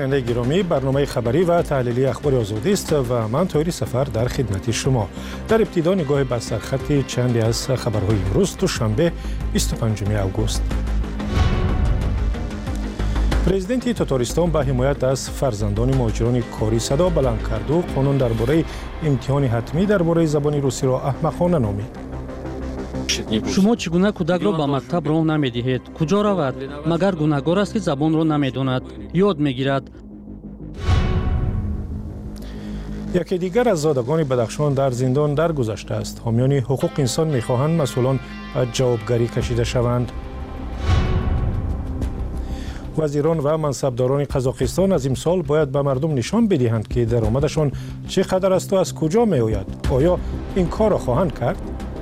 شنونده گرامی، برنامه خبری و تحلیلی اخبار آزادی است و من طاهری سفر در خدمت شما. در ابتدا نگاه بر سرخط چندی از خبرهای امروز دوشنبه 25 اوگوست. پرزیدنت تاتارستان به حمایت از فرزندان مهاجران کاری صدا بلند کرد و قانون درباره امتحان حتمی درباره زبان روسی را احمقانه نامید. شما چگونه کودک را به مکتب راه نمی‌دهید؟ کجا رود؟ مگر گناهکار است که زبان را نمی‌داند؟ یاد می‌گیرد. یکی دیگر از زادگان بدخشان در زندان درگذشته است. حامیان حقوق انسان می‌خواهند مسئولان جوابگری کشیده شوند. وزیران و منصبداران قزاقستان از امسال باید به مردم نشان بدهند که درآمدشان چقدر است و از کجا می‌آید. آیا این کار را خواهند کرد؟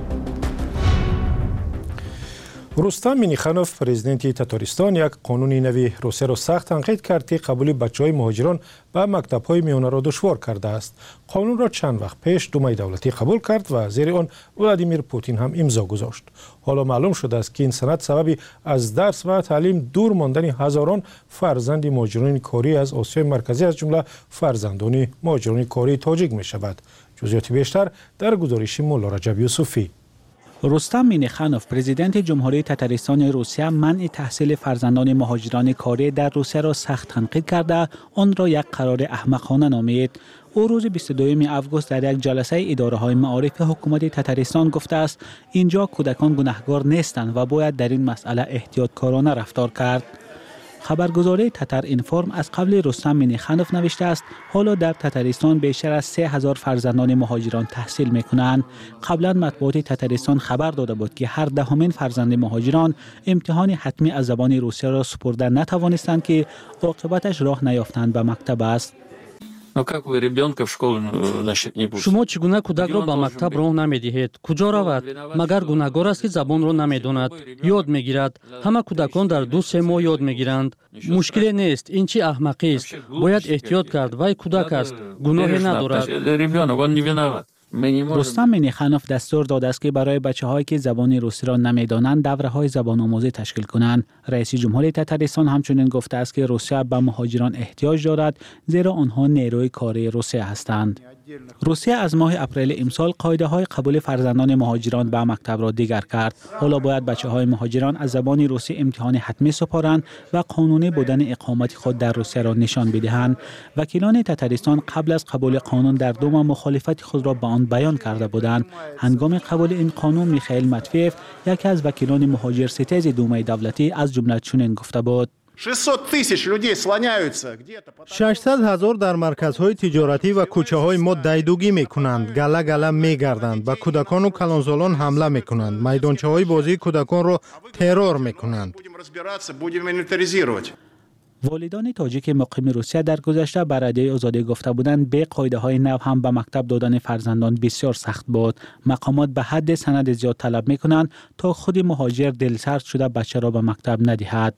رستم مینیخانوف پرزیدنت تاتارستان یک قانون نوی روسیه را سخت تنقید کرد که قبول بچه‌های مهاجران به مکتب‌های میانه را دشوار کرده است. قانون را چند وقت پیش دومای دولتی قبول کرد و زیر آن ولادیمیر پوتین هم امضا گذاشت. حالا معلوم شده است که این سند سبب از درس و تعلیم دور ماندن هزاران فرزند مهاجران کاری از آسیای مرکزی از جمله فرزندان مهاجران کاری تاجیک می شود. جزئیات بیشتر در گزارش مولا رجب یوسفی. رستم مینیخانوف پرزیدنت جمهوری تتارستان روسیه منع تحصیل فرزندان مهاجران کاری در روسیه را سخت تنقید کرده آن را یک قرار احمقانه نامید. او روز 22 اوگوست در یک جلسه اداره‌های معارف حکومت تتارستان گفته است اینجا کودکان گناهکار نیستند و باید در این مسئله احتیاطکارانه رفتار کرد. خبرگزاری تتر اینفورم از قبل رستم مینیخانوف نوشته است حالا در تتارستان بیشتر از 3000 فرزندان مهاجران تحصیل میکنند. قبلا مطبوعات تتارستان خبر داده بود که هر دهمین فرزند مهاجران امتحان حتمی از زبان روسیه را سپرده نتوانستند که عاقبتش راه نیافتند به مکتب است. شما چگونه کودک را به مکتب راه نمی‌دهید؟ کجا رود؟ مگر گناهکار است که زبان را نمی‌داند؟ یاد می‌گیرد. همه کودکان در 2-3 ماه یاد می‌گیرند. مشکلی نیست. این چه احمقی است. باید احتیاط کرد. وای کودک است. گناهی ندارد. رستم مینیخانوف دستور داده است که برای بچه‌هایی که زبان روسی را نمی‌دانند دوره‌های زبان آموزی تشکیل کنند. رئیس جمهوری تتارستان همچنین گفته است که روسیه به مهاجران احتیاج دارد زیرا آنها نیروی کاری روسیه هستند. روسیه از ماه اپریل امسال قاعده‌های قبول فرزندان مهاجران به مکتب را دیگر کرد. حالا باید بچه‌های مهاجران از زبان روسی امتحان حتمی سپارند و قانونی بودن اقامت خود در روسیه را نشان بدهند. وکیلان تتارستان قبل از قبول قانون در دوم مخالفت خود را به آن بیان کرده بودند. هنگام قبول این قانون میخائیل ماتویف یکی از وکیلان مهاجر ستیز دومای دولتی از جمله چنین گفته بود: 600,000 در مرکزهای تجارتی و کوچه‌های ما دیدگی می‌کنند، گله گله می‌گردند، به کودکان و کلانسالان حمله می‌کنند، میدانچه‌های بازی کودکان را ترور می‌کنند. والدان تاجیک مقیم روسیه در گذشته بر رادیوی آزادی گفته بودند به قاعده‌های نو هم به مکتب دادن فرزندان بسیار سخت بود. مقامات به حد سند زیاد طلب می‌کنند تا خود مهاجر دلسرد شده بچه را به مکتب ندهد.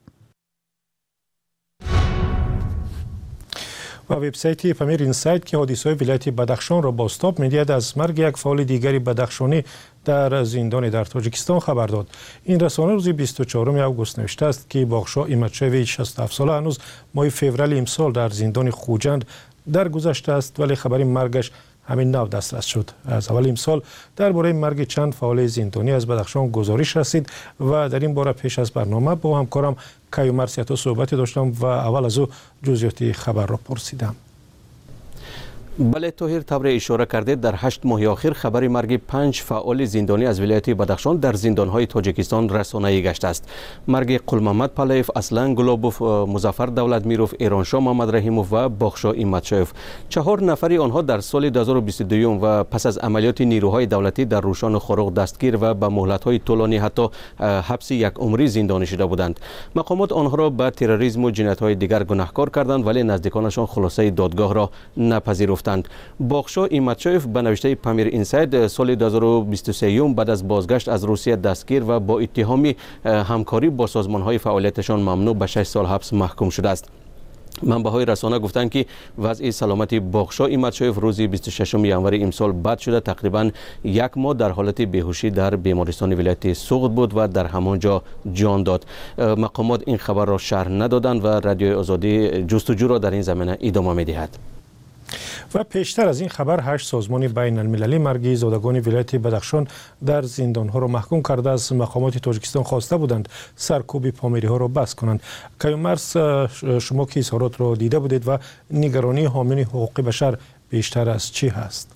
و وبسایت پامیر اینسایت که حادثه‌های ولایت بدخشان را بازتاب می‌دهد از مرگ یک فعال دیگری بدخشانی در زندان در تاجیکستان خبر داد. این رسانه روز 24 اوگوست نوشته است که باخشا ایمتشوی 67 ساله هنوز ماه فوریه امسال در زندان خوجند درگذشته است ولی خبر مرگش همین نو دسترس شد. از اول امسال درباره مرگ چند فعال زندانی از بدخشان گزارش رسید و در این باره پیش از برنامه با همکارم کیومرث سیاتا صحبتی داشتم و اول از او جزئیات خبر را پرسیدم. بله طاهر، طور اشاره کرده در 8 ماه اخیر خبر مرگ 5 فعال زندانی از ولایت بدخشان در زندان‌های تاجیکستان رسانه‌ای گشته است. مرگ قلمحمد پالایف، اصلان گلوبوف، مظفر دولتمیروف، ایرانشاه محمد رحیموف و باخشا ایمتشوف. 4 نفری آنها در سال 2022 و پس از عملیات نیروهای دولتی در روشان خروق دستگیر و به مهلت‌های طولانی حتی حبس یک عمری زندانی شده بودند. مقامات آنها را به تروریسم و جنایت‌های دیگر گناهکار کردند ولی نزدیکانشان خلاصه دادگاه را نپذیرفتند. باخشا ایمتشوف به نوشته پامیر اینساید سال 2023 بعد از بازگشت از روسیه دستگیر و با اتهام همکاری با سازمان‌های فعالیتشان ممنوع به 6 سال حبس محکوم شده است. منبع‌های رسانه گفتند که وضع سلامتی باغشا ایمتشایف روز 26 ژانویه امسال بد شده تقریبا یک ماه در حالت بیهوشی در بیمارستان ولایت سوغد بود و در همانجا جان داد. مقامات این خبر را شرح ندادند و رادیوی آزادی جستجو را در این زمینه ادامه می‌دهد. و پیشتر از این خبر 8 سازمان بین المللی مرگ زادگان ولایت بدخشان در زندانها را محکوم کرده از مقامات تاجیکستان خواسته بودند سرکوب پامیری ها را بس کنند. کیومرث، شما که اظهارات را دیده بودید و نگرانی حامیان حقوق بشر بیشتر از چی هست؟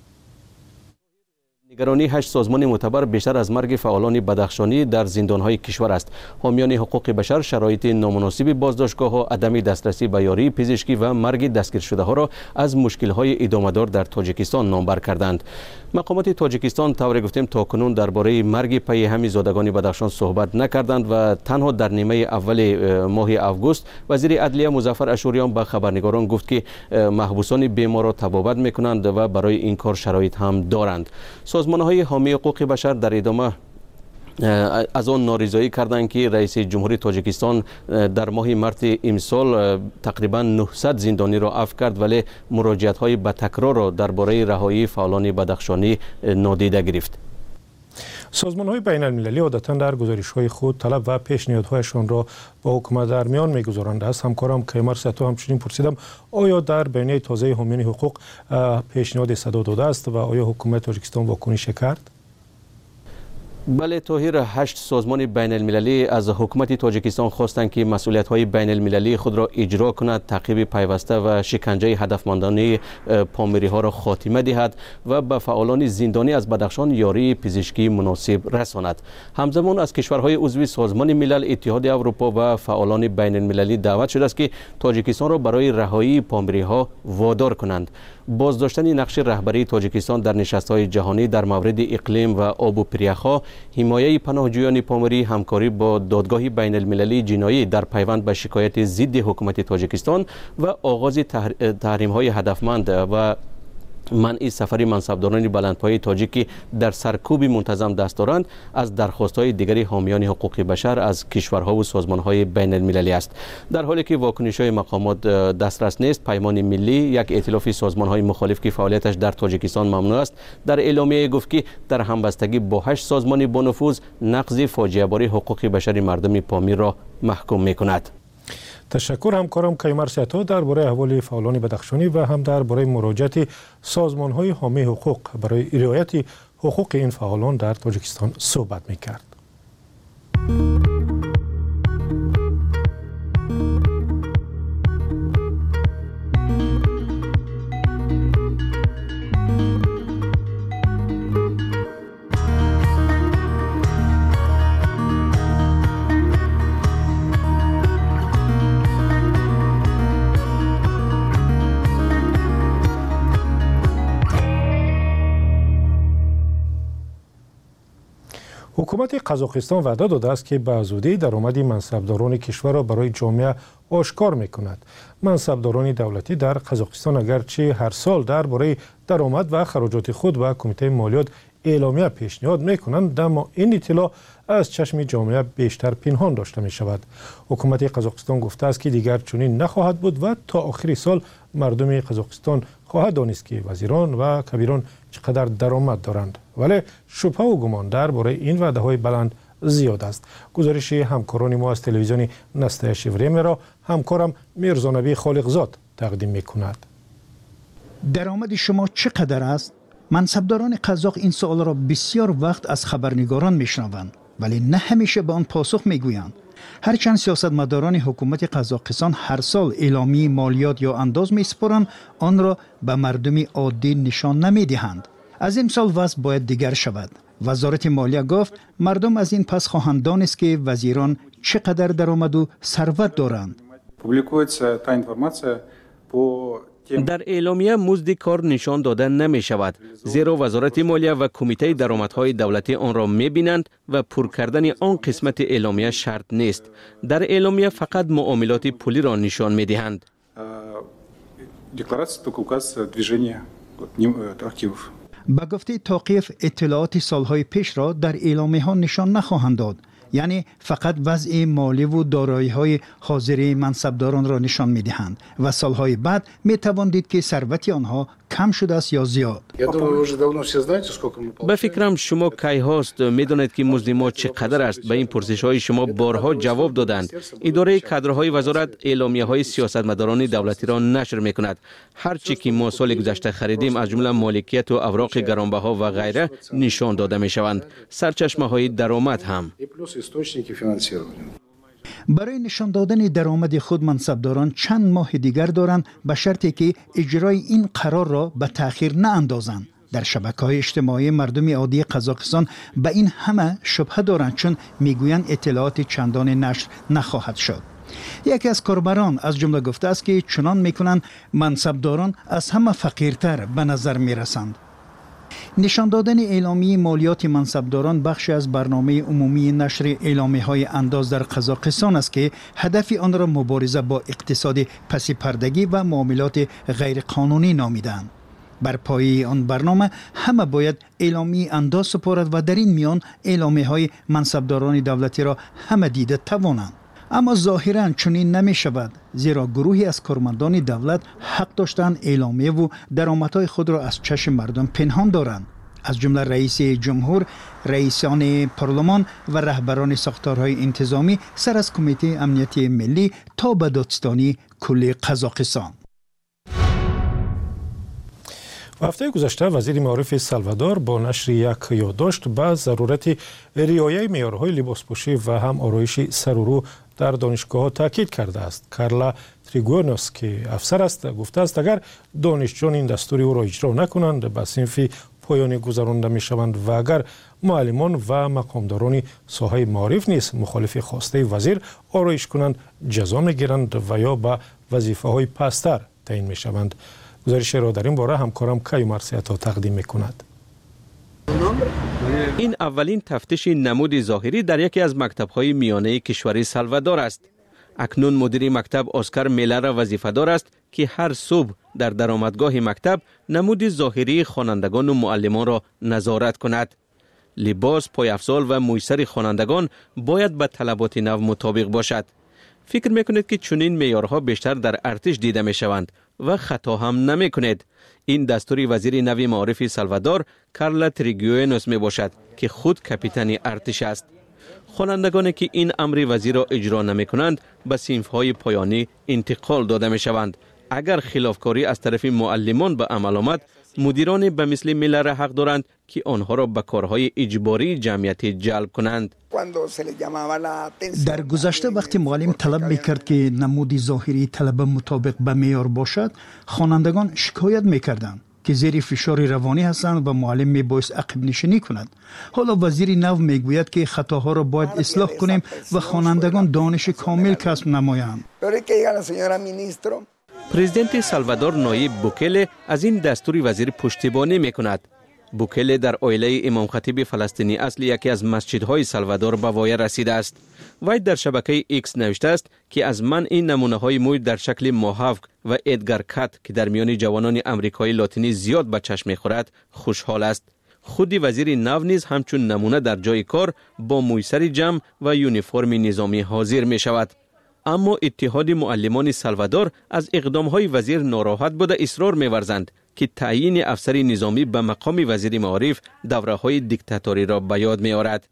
نگرانی 8 سازمان معتبر بیشتر از مرگ فعالان بدخشانی در زندانهای کشور است. حامیان حقوق بشر شرایط نامناسب بازداشتگاه‌ها، عدم دسترسی به یاری پزشکی و مرگ دستگیر شده ها را از مشکل‌های ادامه‌دار در تاجیکستان نامبر کردند. مقامات تاجیکستان طور گفتیم تاکنون درباره مرگ پی همین زادگان بدخشان صحبت نکردند و تنها در نیمه اول ماه آگوست وزیر عدلیه مظفر اشوریان به خبرنگاران گفت که محبوسان بیمار را تبابت می‌کنند و برای این کار شرایط هم دارند. سازمان‌های حامی حقوق بشر در ادامه از آن نارضایی کردند که رئیس جمهوری تاجیکستان در ماه مارس امسال تقریبا 900 زندانی را عفو کرد ولی مراجعت‌های به تکرار را درباره رهایی فعالان بدخشانی نادیده گرفت. سازمان‌های بین المللی عادتاً در گزارش‌های خود طلب و پیشنهادهایشان را با حکومت در میان می‌گذارند. از همکارم کیومرث همچنین پرسیدم آیا در بیانیه تازه حامیان حقوق پیشنهاد صدا داده است و آیا حکومت تاجیکستان واکنش کرد؟ بله طاهر، 8 سازمان بین المللی از حکومت تاجیکستان خواستند که مسئولیت‌های بین المللی خود را اجرا کند، تعقیب پیوسته و شکنجه هدفمندانه پامیری ها را خاتمه دهد و به فعالان زندانی از بدخشان یاری پزشکی مناسب رساند. همزمان از کشورهای عضو سازمان ملل، اتحاد اروپا و فعالان بین المللی دعوت شده است که تاجیکستان را برای رهایی پامیری ها وادار کنند. بازداشتن نقش رهبری تاجیکستان در نشست‌های جهانی در مورد اقلیم و آب و پریخ‌ها، حمایه پناهجویان پامیری، همکاری با دادگاه بین المللی جنایی در پیوند به شکایت ضد حکومت تاجیکستان و آغاز تحریم‌های هدفمند و منع سفری منصبداران بلندپایه تاجیکی در سرکوب منتظم دست دارند از درخواست‌های دیگری حامیان حقوق بشر از کشورها و سازمان‌های بین المللی است. در حالی که واکنش‌های مقامات دسترس نیست، پیمان ملی، یک ائتلاف سازمان‌های مخالف که فعالیتش در تاجیکستان ممنوع است، در اعلامیه گفت که در همبستگی با 8 سازمان با نفوذ نقض فاجعه‌بار حقوق بشر مردم پامیر را محکوم می‌کند. تشکر همکارم کیومرث درباره احوال فعالان بدخشانی و هم درباره مراجعت سازمان‌های حامی حقوق برای رعایت حقوق این فعالان در تاجیکستان صحبت می‌کرد. حکومت قزاقستان وعده داده است که به زودی درآمد منصبداران کشور را برای جامعه آشکار می‌کند. منصبداران دولتی در قزاقستان اگرچه هر سال درباره درآمد و خراجات خود و کمیته مالیات اعلامیه پیشنهاد می‌کنند، اما این اطلاع از چشم جامعه بیشتر پنهان داشته می‌شود. حکومت قزاقستان گفته است که دیگر چنین نخواهد بود و تا آخر سال مردم قزاقستان خواهد دانست که وزیران و کبیران چقدر درآمد دارند. ولی شبهه و گمان درباره این وعده‌های بلند زیاد است. گزارش همکاران ما از تلویزیون نسته شیوریم را همکارم میرزانبی خالقزاد تقدیم می‌کند. درآمد شما چقدر است؟ منصبداران قزاق این سوال را بسیار وقت از خبرنگاران میشنوند، ولی نه همیشه به آن پاسخ میگویند. هرچند سیاستمداران حکومت قزاقستان هر سال اعلامیه مالیات یا انداز میسپارند، آن را به مردم عادی نشان نمیدهند. از امسال وضع باید دیگر شود. وزارت مالیه گفت مردم از این پس خواهند دانست که وزیران چقدر درآمد و ثروت دارند. در اعلامیه مزد کار نشان داده نمی شود، زیرا وزارت مالیه و کمیته درآمدهای دولتی آن را می بینند و پر کردن آن قسمت اعلامیه شرط نیست. در اعلامیه فقط معاملات پولی را نشان می دهند. به گفته توقیف اطلاعات سالهای پیش را در اعلامیه ها نشان نخواهند داد. یعنی فقط وضع مالی و دارایی‌های حاضره منصبداران را نشان می‌دهند و سالهای بعد می‌توان دید که ثروت آنها کم شده است یا زیاد. به فکرم شما کی هاست می‌دانید که مزد ما چقدر است؟ به این پرسش‌های شما بارها جواب دادند. اداره کادرهای وزارت اعلامیه‌های سیاستمداران دولتی را نشر می‌کند. هر چی که ما سال گذشته خریدیم از جمله مالکیت و اوراق گرانبها و غیره نشان داده می‌شوند. سرچشمه‌های درآمد هم. برای نشان دادن درآمد خود منصبداران چند ماه دیگر دارند به شرطی که اجرای این قرار را به تأخیر ناندازند. در شبکه‌های اجتماعی مردم عادی قزاقستان به این همه شبهه دارند چون میگویند اطلاعات چندان نشر نخواهد شد. یکی از کاربران از جمله گفته است که چنان میکنند منصبداران از همه فقیرتر به نظر میرسند. نشان دادن اعلامیه مالیات منصبداران بخشی از برنامه عمومی نشر اعلامیه‌های انداز در قزاقستان است که هدف آن را مبارزه با اقتصاد پس پردگی و معاملات غیرقانونی نامیدند. بر پایه آن برنامه همه باید اعلامیه انداز سپارد و در این میان اعلامیه‌های منصبداران دولتی را همه دیده توانند. اما ظاهراً چنین نمی شود، زیرا گروهی از کارمندان دولت حق داشتند اعلامیه و درآمدهای خود را از چشم مردم پنهان دارند. از جمله رئیس جمهور، رئیسان پارلمان و رهبران ساختارهای انتظامی سر از کمیته امنیتی ملی تا به دادستانی کل قزاقستان. هفته گذشته وزیر معارف سالوادور با نشر یک یادداشت به ضرورت رعایت معیارهای لباسپوشی و هم آرایش سر و رو در دانشگاه‌ها تاکید کرده است. کارلا تریگونوس که افسر است گفته است اگر دانشجویان این دستور او را اجرا نکنند به صنف پایانی گذرانده می‌شوند و اگر معلمان و مقامداران ساحه معارف نیز مخالف خواسته وزیر آرایش کنند جزا می‌گیرند و یا به وظیفه‌های پست‌تر تعیین می‌شوند. گزارش را در این باره همکارم کایو مرسیتا تقدیم می‌کند. این اولین تفتیش نمود ظاهری در یکی از مکتب‌های میانه کشور سالوادور است. اکنون مدیر مکتب اسکار میلر وظیفه‌دار است که هر صبح در درآمدگاه مکتب نمود ظاهری خوانندگان و معلمان را نظارت کند. لباس، پایافزال و مویسر خوانندگان باید به طلبات نو مطابق باشد. فکر میکنید که چنین معیارها بیشتر در ارتش دیده میشوند و خطا هم نمیکنید. این دستور وزیر نو معارف سالوادور کارلا تریگونوس می باشد که خود کاپیتان ارتش است. خوانندگانی که این امر وزیر را اجرا نمی کنند به صنف‌های پایانی انتقال داده می شوند. اگر خلافکاری از طرف معلمان به عمل آمد، مدیران به مثل میلر حق دارند که آنها را به کارهای اجباری جمعیتی جلب کنند. در گذشته وقتی معلم طلب میکرد که نمود ظاهری طلبه مطابق به معیار باشد، خوانندگان شکایت میکردند که زیر فشار روانی هستند و معلم میبایست عقب نشینی کند. حالا وزیر نو میگوید که خطاها را باید اصلاح کنیم و خوانندگان دانش کامل کسب نمایند. پرزیدنت سالوادور نایب بوکله از این دستور وزیر پشتیبانی میکند. بوکله در عائله امام خطیب فلسطینی اصل یکی از مسجدهای سالوادور به وای رسیده است. وی در شبکه ایکس نوشته است که از من این نمونه های موی در شکل موهاوک و ادگار کات که در میان جوانان امریکایی لاتینی زیاد به چشم میخورد خوشحال است. خود وزیر نو نیز همچون نمونه در جای کار با مویسر جمع و یونیفرم نظامی حاضر می شود. اما اتحاد معلمان سالوادور از اقدام‌های وزیر ناراحت بوده اصرار می‌ورزند که تعیین افسر نظامی به مقام وزیر معارف دوره‌های دیکتاتوری را به یاد می‌آورد.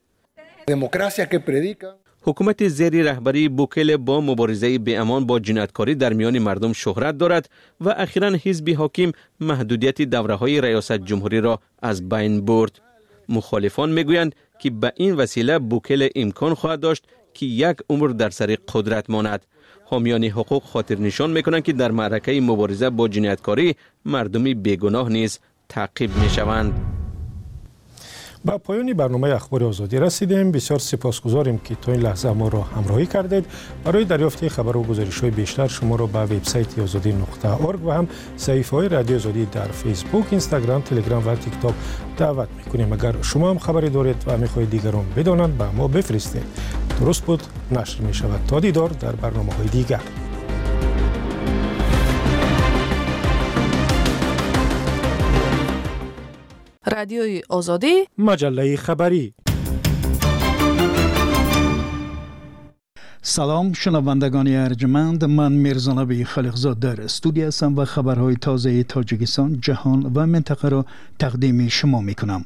حکومت زیر رهبری بوکله با مبارزه بی‌امان با جنایتکاری در میان مردم شهرت دارد و اخیراً حزب حاکم محدودیت دوره‌های ریاست جمهوری را از بین برد. مخالفان می‌گویند که به این وسیله بوکله امکان خواهد داشت که یک عمر در سر قدرت ماند. حامیان حقوق خاطر نشان میکنند که در معرکه مبارزه با جنایتکاری مردمی بیگناه نیز تعقیب میشوند. با پایان برنامه اخبار آزادی رسیدیم. بسیار سپاسگزاریم که تا این لحظه ما را همراهی کردید. برای دریافت خبر و گزارش‌های بیشتر شما را به وبسایت azadi.org و هم صفحه‌های رادیو آزادی در فیسبوک، اینستاگرام، تلگرام و تیک تاک دعوت می‌کنیم. اگر شما هم خبری دارید و می‌خواهید دیگران بدانند به ما بفرستید. درست بود، نشر می‌شود. تا دیدار در برنامه‌های دیگر. رادیوی آزادی، مجله خبری. سلام شنوندگان ارجمند، من میرزا نبی خالقزاد در استودیو هستم و خبرهای تازه تاجیکستان، جهان و منطقه را تقدیم شما میکنم.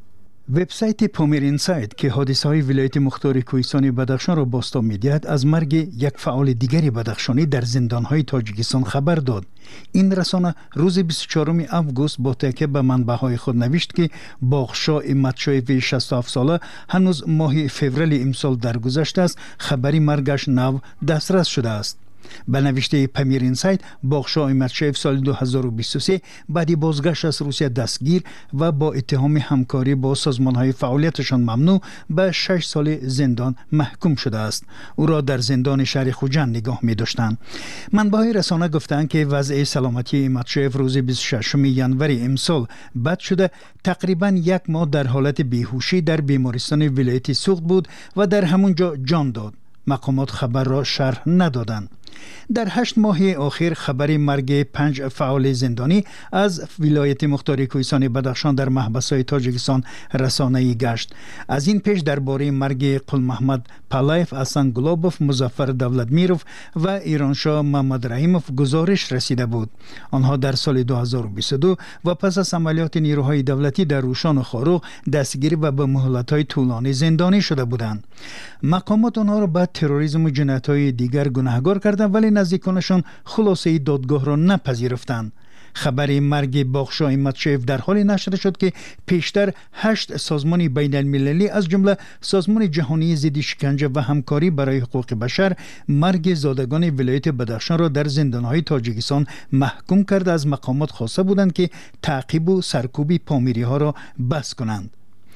وبسایت پامیر اینساید که حادثه‌های ولایت مختار کوهستان بدخشان را بازتاب می‌دهد از مرگ یک فعال دیگری بدخشانی در زندان‌های تاجیکستان خبر داد. این رسانه روز 24 آگوست با تکیه به منبع‌های خود نوشت که باغشا امتشایفی 67 ساله هنوز ماه فوریه امسال درگذشته است خبری مرگش نو دسترس شده است. به نوشته پامیر اینساید باغشا امتشایف سال 2023 بعدی بازگشت از روسیه دستگیر و با اتهام همکاری با سازمان‌های فعالیتشان ممنوع به 6 سال زندان محکوم شده است. او را در زندان شهر خوجند نگاه می‌داشتند. منبع‌های رسانه گفتند که وضع سلامتی امتشایف روز 26 ژانویه امسال بد شده، تقریباً یک ماه در حالت بیهوشی در بیمارستان ولایتی سوخت بود و در همونجا جان داد. مقامات خبر را شرح ندادند. در 8 ماه اخیر خبری مرگ 5 فعال زندانی از ولایت مختار کوهستان بدخشان در محبس‌های تاجیکستان رسانه‌ای گشت. از این پیش درباره مرگ قل محمد پالایف، حسن گلابوف، مظفر دولتمیروف و ایرانشاه محمد رحیموف گزارش رسیده بود. آنها در سال 2022 و پس از عملیات نیروهای دولتی در روشان و خاروق دستگیر و به مهلت‌های طولانی زندانی شده بودند. مقامات آنها را به تروریسم و جنایت‌های دیگر گناهکار کردند ولی نزدیکانشان خلاصه دادگاه را نپذیرفتند. خبر مرگ باغشا امتشایف در حالی نشر شد که پیشتر 8 سازمان بین المللی از جمله سازمان جهانی ضد شکنجه و همکاری برای حقوق بشر مرگ زادگان ولایت بدخشان را در زندان‌های تاجیکستان محکوم کرده. از مقامات خواسته بودند که تعقیب و سرکوب پامیری‌ها را بس کنند.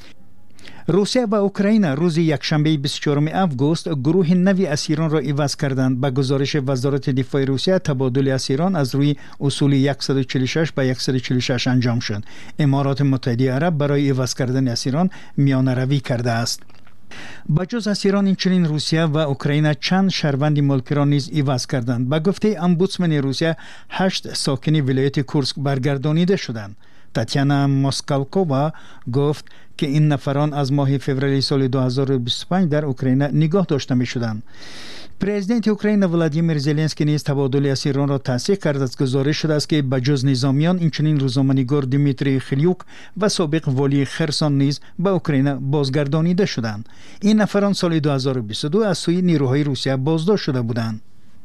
روسیه و اوکراین روز یکشنبه 24 آگوست گروه نوی اسیران را عوض کردند. به گزارش وزارت دفاع روسیه تبادل اسیران از روی اصول 146 به 146 انجام شد. امارات متحده عرب برای عوض کردن اسیران میانه‌روی کرده است. بجز اسیران اینچنین روسیه و اوکراین چند شهروند ملک را نیز عوض کردند. به گفته امبودسمن روسیه 8 ساکن ولایت کورسک برگردانیده شدند. تاتیانا موسکالکووا گفت که این نفران از ماه فوریه سال 2025 در اوکراین نگاه داشته می شدند. پرزیدنت اوکراین ولادیمیر زلنسکی نیز تبادل اسیران را تصدیق کرد. از گزارش شده است که بجز نظامیان اینچنین روزنامه‌نگار دیمیتری خلیوک و سابق والی خرسان نیز به اوکراین بازگردانیده شدند. این نفران سال 2022 از سوی نیروهای روسیه بازداشت شده بودند.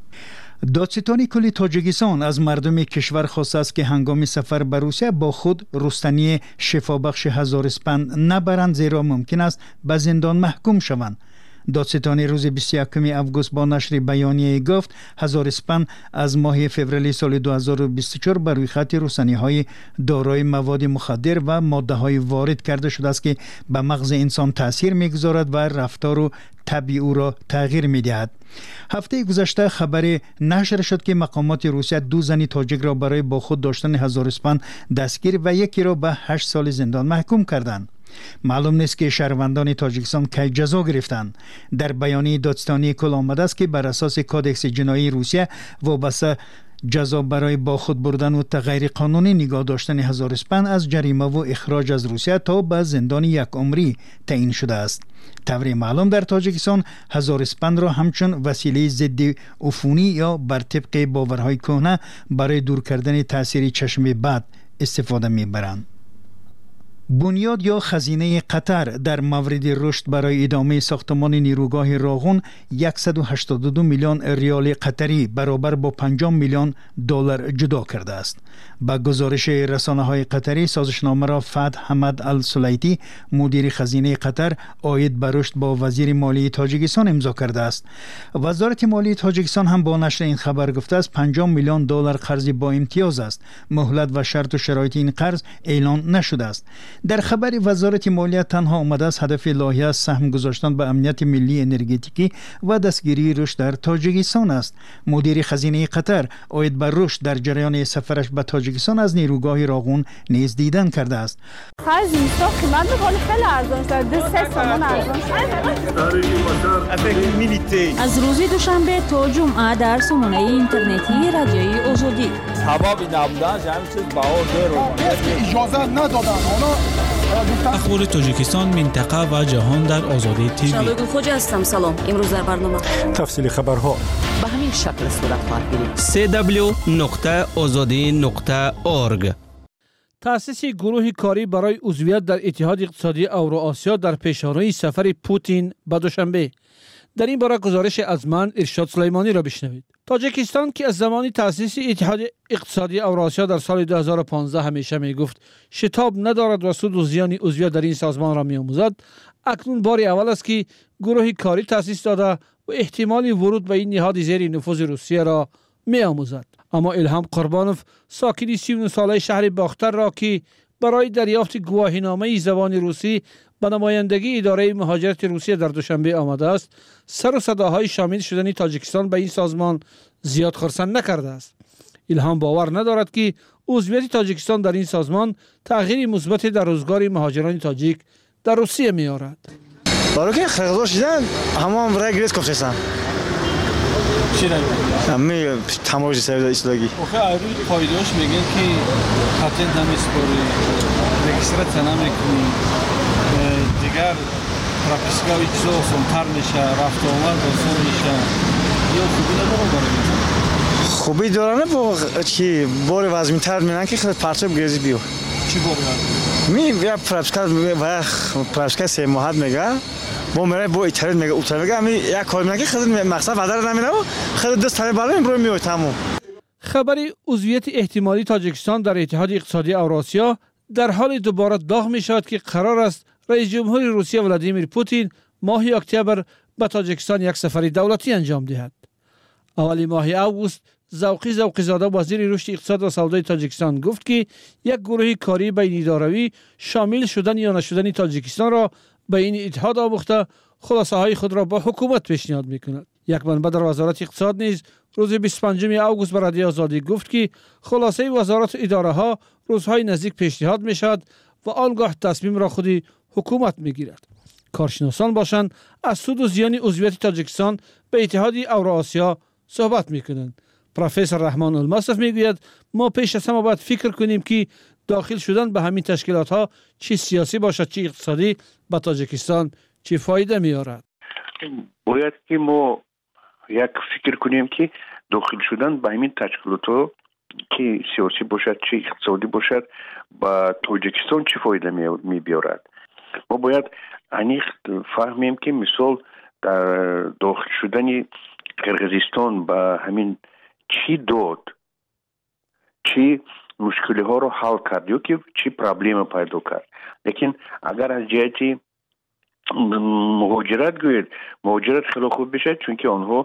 دادستان کل تاجیکستان از مردم کشور خواسته است که هنگام سفر به روسیه با خود رستنی شفابخش 1000 اسپند نبرند، زیرا ممکن است به زندان محکوم شوند. دادستان روز 21 آگوست با نشر بیانیه گفت 1000 اسپند از ماه فوریه سال 2024 بر روی خط رستنی‌های دارای مواد مخدر و ماده‌های وارد کرده شده است که به مغز انسان تاثیر می‌گذارد و رفتار و طبع او را تغییر می‌دهد. هفته گذشته خبر نشر شد که مقامات روسیه 2 زن تاجیک را برای با خود داشتن 1000 اسپند دستگیر و یکی را به 8 سال زندان محکوم کردند. معلوم نیست که شهروندان تاجیکستان کی جزا گرفتند. در بیانیه دادستانی کل آمده است که بر اساس کادکس جنایی روسیه وابسته جزا برای با خود بردن و غیر قانونی نگاه داشتن 1000 اسپند از جریمه و اخراج از روسیه تا به زندان 1 عمری تعیین شده است. طوری معلوم در تاجیکستان 1000 اسپند را همچون وسیله ضد عفونی یا بر طبق باورهای کهنه برای دور کردن تاثیر چشم بد استفاده می‌برند. بنیاد یا خزینه قطر در مورد رشد برای ادامه ساختمان نیروگاه راغون 182 میلیون ریال قطری برابر با 50 میلیون دلار جدا کرده است. با گزارش رسانه‌های قطری سازشنامه را فتح حمد السلیتی مدیر خزینه قطر عاید به رشد با وزیر مالی تاجیکستان امضا کرده است. وزارت مالی تاجیکستان هم با نشر این خبر گفته است 50 میلیون دلار قرض با امتیاز است. مهلت و شرط و شرایط این قرض اعلان نشده است. در خبر وزارت مالیه تنها آمده است هدف لایحه سهم گذاشتن به امنیت ملی انرژتیکی و دستگیری رشد در تاجیکستان است. مدیر خزینه قطر عاید بر رشد در جریان سفرش به تاجیکستان از نیروگاه راغون نیز دیدن کرده است. خرج اینستا قیمت می‌کنه خیلی ارزان شده، 3 سامان ارزان شده. از روز دوشنبه تا جمعه در سامانه اینترنتی رادیوی آزادی. هوا نبودن همین چیز بهار رو اجازه ندادن. اونا اخبار تاجیکستان، منطقه و جهان در آزادی تیوی. شبگون خوجا هستم. سلام. امروز در برنامه تفصیل خبرها به همین شکل صورت خواهد گرفت. www.azadi.org. تأسیس گروه کاری برای عضویت در اتحاد اقتصادی اوراسیا در پیش‌روی سفر پوتین به دوشنبه. در این باره گزارش از من ارشاد سلیمانی را بشنوید. تاجیکستان که از زمان تأسیس اتحاد اقتصادی اوراسیا در سال 2015 همیشه میگفت شتاب ندارد و سود و زیان عضویت در این سازمان را می‌آموزد، اکنون بار اول است که گروه کاری تأسیس داده و احتمال ورود به این نهاد زیر نفوذ روسیه را می‌آموزد. اما الهام قربانوف، ساکن 39 ساله شهر باختر را که برای دریافت گواهینامه زبان روسی به نمایندگی اداره مهاجرت روسیه در دوشنبه آمده است، سر و صداهای شامل شدن تاجیکستان به این سازمان زیاد خرسند نکرده است. الهام باور ندارد که عضویت تاجیکستان در این سازمان تغییر مثبت در روزگار مهاجران تاجیک در روسیه می‌آورد. برای که خریدار شدن همون برای گریز کفتستان. چی رنگ؟ می تماشای سوید اسلامی. آخه روی پایداش میگن که پاتنت هم اسپوری رجیستراسیون هم میکنی دیگر پراکتیکاوی چیزا سنتر میشه رفت آمد آسان میشه یا خوبی نداره برای خوبی دارن با چی بار وزن‌تر میگن که خود پرچم گریزی بیو. چی باری؟ می یا پراکتیکا سه ماه میگه با میره با ایتالیا میگه اوتال میگه می یک کار میگه خود مقصد بدر نمیره خود دست تای بالا امروز میاد تمام. خبری عضویت احتمالی تاجیکستان در اتحاد اقتصادی اوراسیا در حال دوباره داغ می شود که قرار است رئیس جمهور روسیه ولادیمیر پوتین ماه اکتبر به تاجیکستان یک سفر دولتی انجام دهد. اولی ماه اوگوست ذوقی زاده وزیر رشد اقتصاد و سودای تاجیکستان گفت که یک گروه کاری بین اداروی شامل شدن یا نشدن تاجیکستان را به این اتحاد آموخته خلاصه های خود را با حکومت پیشنهاد میکند. یک منبع در وزارت اقتصاد نیز روز 25 اوگوست به رادیو آزادی گفت که خلاصه وزارت اداره ها روزهای نزدیک پیشنهاد میشود و آنگاه تصمیم را خودی حکومت میگیرد. کارشناسان باشند از سود و زیان عضویت تاجیکستان به اتحاد اوراسیا صحبت میکنند. پروفسور رحمان المصرف میگوید ما پیش از همه باید فکر کنیم که داخل شدن به همین تشکیلات ها چی سیاسی باشد چی اقتصادی به تاجیکستان چی فایده میارد. باید که ما یک فکر کنیم که داخل شدن به همین تشکیلات ها که سیاسی باشد چی اقتصادی باشد به تاجیکستان چی فایده می بیارد. ما باید انیخ فهمیم که مثال در داخل شدن قرقیزستان به همین چی داد چی مشکلی ها رو حل کرد یا که چی پرابلم پیدا کرد. لیکن اگر از جهتی مهاجرت گوید مهاجرت خیلی خوب بشه چون که آنها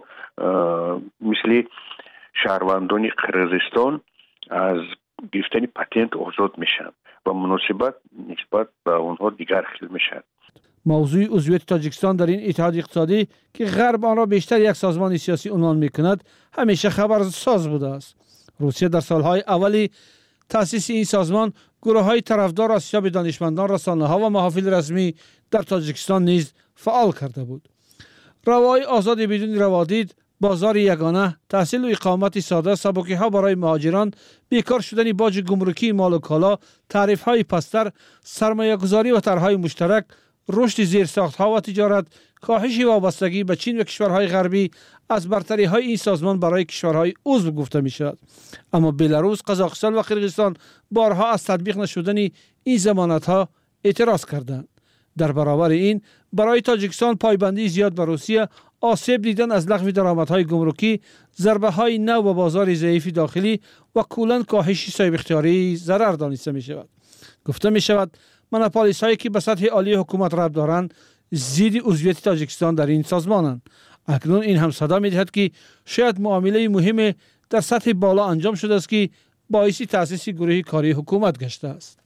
مثل شهروندان قرقیزستان از گرفتن پتنت آزاد میشن و مناسبت نسبت به آنها دیگر خیلی میشن. موضوع عضویت تاجیکستان در این اتحاد اقتصادی که غرب آن را بیشتر یک سازمان سیاسی عنوان میکند همیشه خبرساز بوده است. روسیه در سالهای اولی تأسیس این سازمان گروه‌های طرفدار از شب دانشمندان، رسانه‌ها و محافل رسمی در تاجیکستان نیز فعال کرده بود. روای آزاد بدون روادید، بازار یگانه، تحصیل و اقامت ساده، سبکی‌ها برای مهاجران، بیکار شدن باج گمرکی مال و کالا، تعرفه‌های پستر، سرمایه‌گذاری و طرح‌های مشترک، رشد زیرساخت‌ها و تجارت، کاهش وابستگی به چین و کشورهای غربی از برتری‌های این سازمان برای کشورهای عضو گفته می‌شود. اما بلاروس، قزاقستان و قرقیزستان بارها از تطبیق نشدن این ضمانت‌ها اعتراض کردند. در برابر این برای تاجیکستان پایبندی زیاد به روسیه، آسیب دیدن از لغو درآمدهای گمرکی، ضربه‌های نو به بازار ضعیف داخلی و کلاً کاهش صاحب اختیاری ضرر دانسته می‌شود. گفته می‌شود مونوپولیست‌هایی که به سطح عالی حکومت ربط دارند ضد عضویت تاجیکستان در این سازمانند. اکنون این هم صدا می‌دهد که شاید معامله مهم در سطح بالا انجام شده است که باعث تأسیس گروه کاری حکومت گشته است.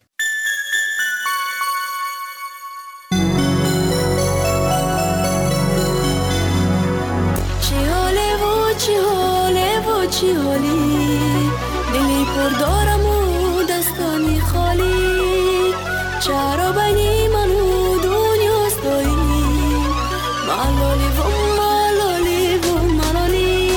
چی حالی دلی پر دارم و دستانی خالی چرا بینی من و دنیاست دایی ملالی و ملالی و ملالی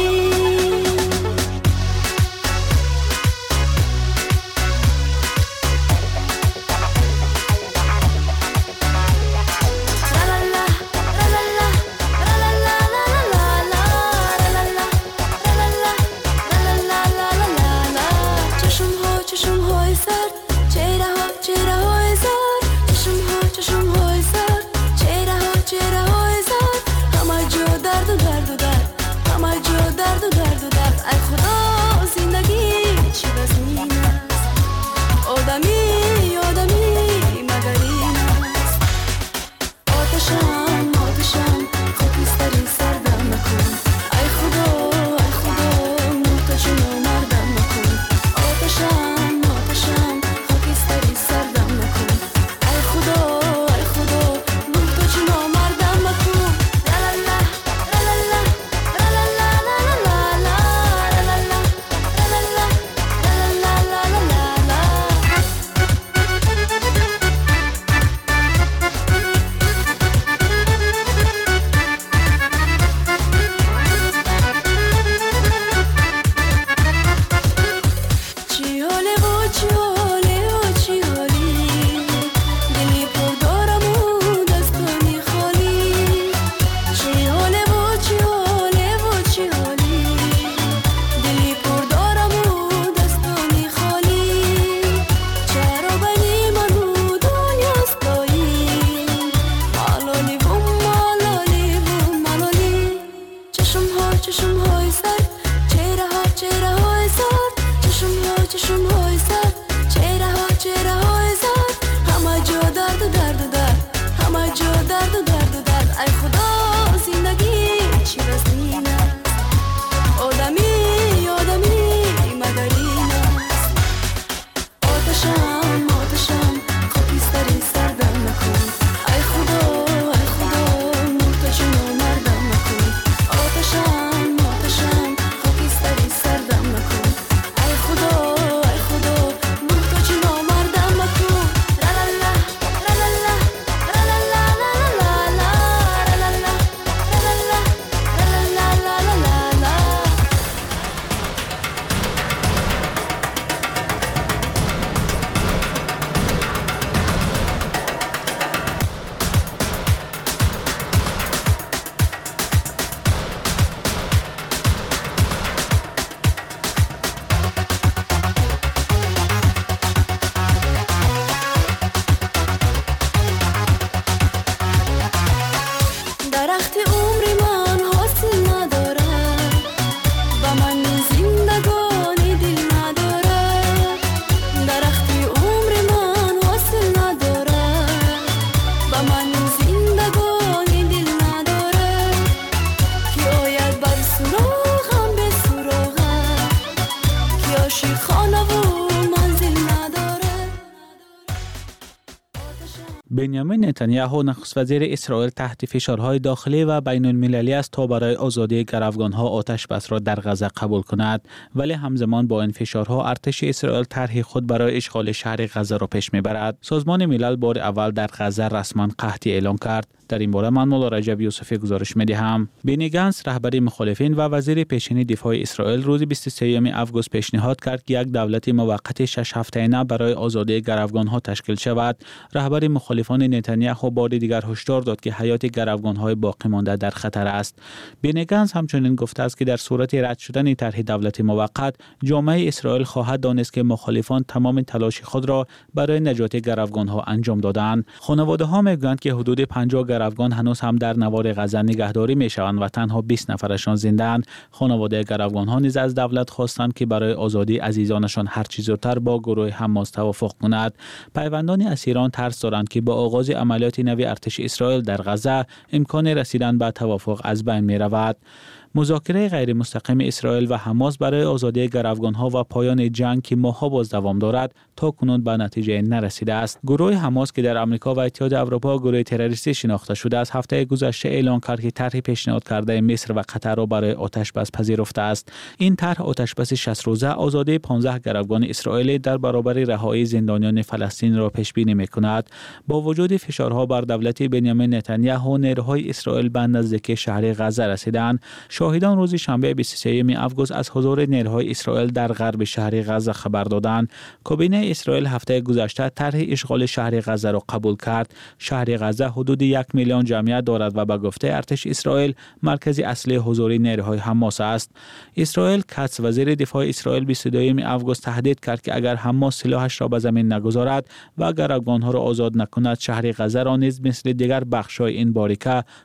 بنیامین نتانیاهو نخست وزیر اسرائیل تحت فشارهای داخلی و بین المللی است تا برای آزادی گروگانها آتش بس را در غزه قبول کند، ولی همزمان با این فشارها ارتش اسرائیل طرح خود برای اشغال شهر غزه را پیش میبرد. سازمان ملل بار اول در غزه رسما قحطی اعلام کرد. در این باره من مولا رجب یوسفی گزارش می‌دهم. بنی گنتس رهبر مخالفین و وزیر پیشین دفاع اسرائیل روز 23 آگوست پیشنهاد کرد که یک دولت موقت 6 هفته‌ای برای آزادی گروگانها تشکیل شود. رهبر مخالفان نتانیاهو بار دیگر هشدار داد که حیات گروگانهای باقی مانده در خطر است. بنی گنتس همچنین گفته است که در صورت رد شدن طرح دولت موقت، جامعه اسرائیل خواهد دانست که مخالفان تمام تلاش خود را برای نجات گروگانها انجام دادند. خانواده‌ها میگویند که حدود 50 گروگان هنوز هم در نوار غزه نگهداری میشوند و تنها 20 نفرشان زنده‌اند. خانواده گروگانها نیز از دولت خواستند که برای آزادی عزیزانشان هر چه زودتر با گروه حماس توافق کند. پیوندان اسیران ترس دارند که با آغاز عملیات نوی ارتش اسرائیل در غزه امکان رسیدن به توافق از بین می رود. مذاکره غیر مستقیم اسرائیل و حماس برای آزادی گروگانها و پایان جنگ که ماه‌ها باز دوام دارد تا کنون به نتیجه نرسیده است. گروه حماس که در آمریکا و اتحاد اروپا گروه تروریستی شناخته شده است، هفته گذشته اعلام کرد که طرح پیشنهاد کرده مصر و قطر را برای آتش بس پذیرفته است. این طرح آتش بس 60 روزه آزادی 15 گروگان اسرائیلی در برابر رهایی زندانیان فلسطین را پیش بینی می‌کند. با وجود فشارها بر دولت بنیامین نتانیاهو، نیروهای اسرائیل به نزدیکی شهر غزه رسیدند. شاهدان روز شنبه 23 آگوست از حضور نیروهای اسرائیل در غرب شهر غزه خبر دادند. کابینه اسرائیل هفته گذشته طرح اشغال شهر غزه را قبول کرد. شهر غزه حدود 1 میلیون جمعیت دارد و به گفته ارتش اسرائیل مرکز اصلی حضور نیروهای حماس است. اسرائیل کاتس وزیر دفاع اسرائیل 22 آگوست تهدید کرد که اگر حماس سلاحش را به زمین نگذارد و گروگانها را آزاد نکند، شهر غزه را نیز مثل دیگر بخش‌های این باریکه